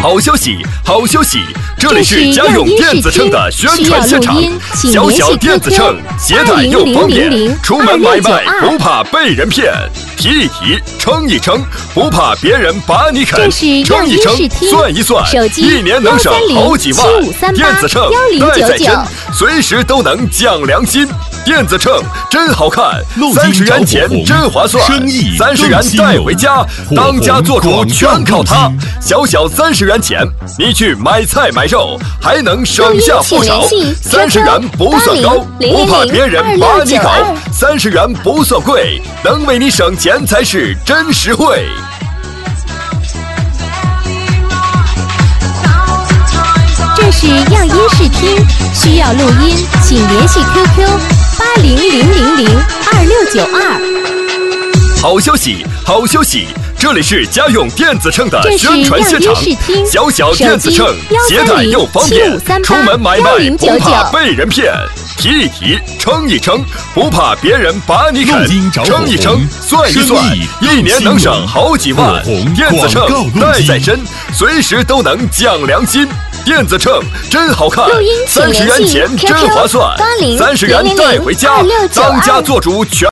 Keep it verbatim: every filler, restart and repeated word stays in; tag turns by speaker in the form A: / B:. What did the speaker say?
A: 好消息，好消息！这里是家用电子秤的宣传现场。小小电子秤，携带又方便，出门买卖不怕被人骗。提一提，称一称，不怕别人把你啃。称一称，算一算，一年能省好几万。电子秤带在身，随时都能降良心。电子秤真好看，三十元钱真划算，三十元带回家，当家做主全靠它。小小三十元钱，你去买菜买肉还能省下不少。三十元不算高，不怕别人把你搞。三十元不算贵，能为你省钱才是真实惠。
B: 这是样音视听，需要录音，请联系 Q Q 八零零零零二六九二。
A: 好消息，好消息！这里是家用电子秤的宣传现场。小小电子秤，携带又方便，出门买卖不怕被人骗。提一提，称一称，不怕别人把你啃。称一称，算一算，一年能省好几万。电子秤带在身，随时都能降良心。电子秤真好看，三十元钱真划算，三十元带回家，当家做主全。